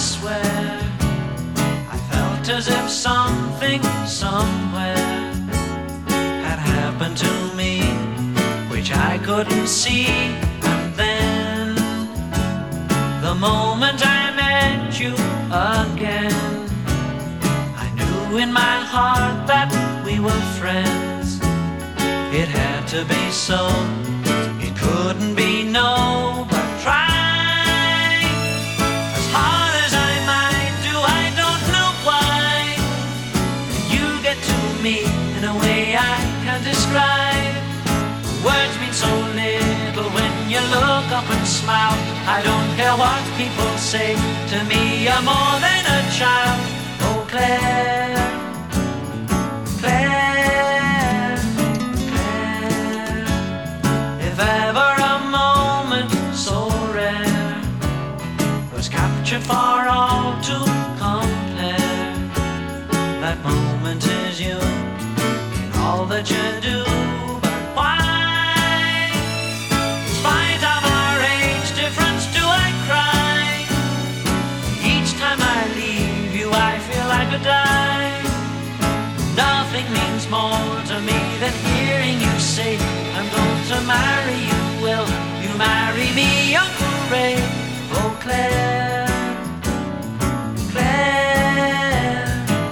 swear I felt as if something somewhere had happened to me, which I couldn't see. And then, the moment I met you again, I knew in my heart that we were friends. It had to be so, it couldn't be no, but try as hard as I might do, I don't know why. You get to me in a way I can't describe. Words mean so little when you look up and smile. I don't care what people say, to me you're more than a child. Oh Claire, Claire, Claire, if ever a moment so rare was captured for all to compare, that moment is you in all that you do. But why, in spite of our age difference, do I cry? Each time I leave you I feel I could die. Nothing means more to me than hearing you say, I'm going to marry you. Will you marry me, Uncle Ray? Oh Claire, Claire.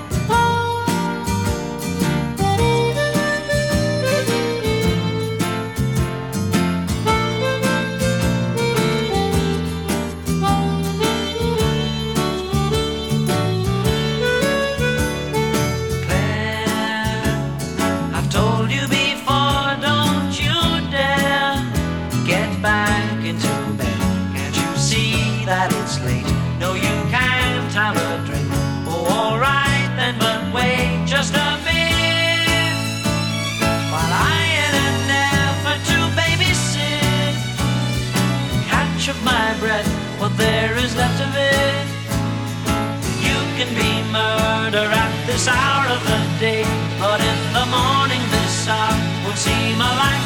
Claire, I've told you before, don't you dare get back into bed. Can't you see that it's late? No, you can't have a drink. Oh, alright then, but wait just a bit, while I, in an effort to babysit, catch up my breath, what there is left of it. You can be murder at this hour of the day, but in the morning this hour would seem a life